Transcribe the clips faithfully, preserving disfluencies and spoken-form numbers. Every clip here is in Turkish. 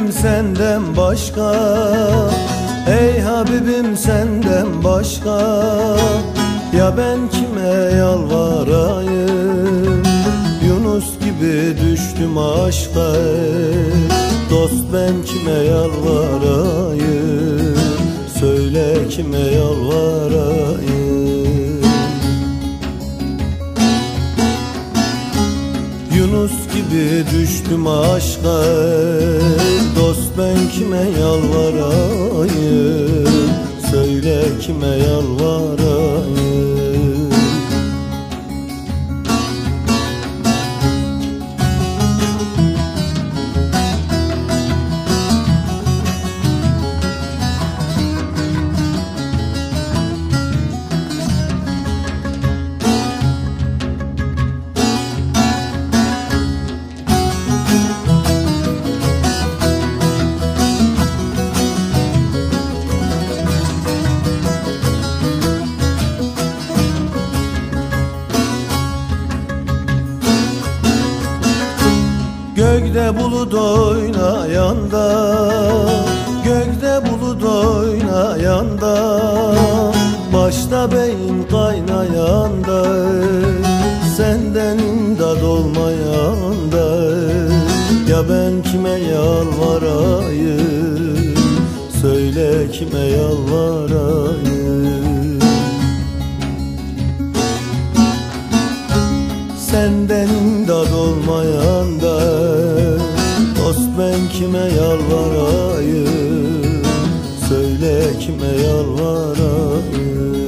Habibim senden başka, ey Habibim senden başka, ya ben kime yalvarayım? Yunus gibi düştüm aşka, dost ben kime yalvarayım? Söyle kime yalvarayım? Yunus gibi düştüm aşka, dost ben kime yalvarayım? Söyle kime yalvarayım? Gökte bulut oynayanda, gökte bulut oynayanda, başta beyin kaynayanda, senden imdad olmayanda, ya ben kime yalvarayım? Söyle kime yalvarayım? Senden imdad olmayanda, dost ben kime yalvarayım? Söyle kime yalvarayım?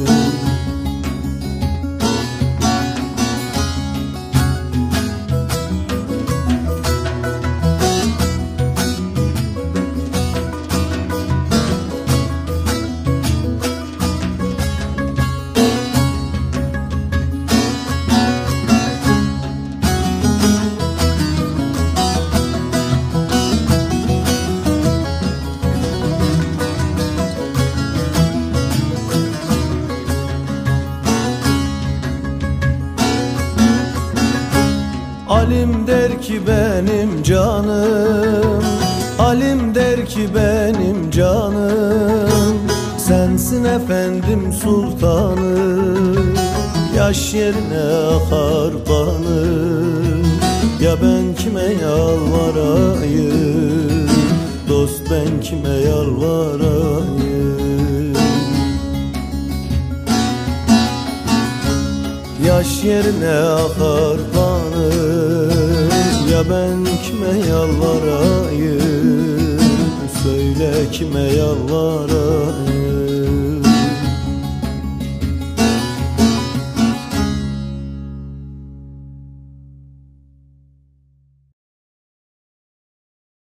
Alim der ki benim canım, alim der ki benim canım, sensin efendim sultanım, yaş yerine akar kanım, ya ben kime yalvarayım? Dost ben kime yalvarayım? Yaş yerine akar kanım, ya ben kime yalvarayım? Söyle kime yalvarayım?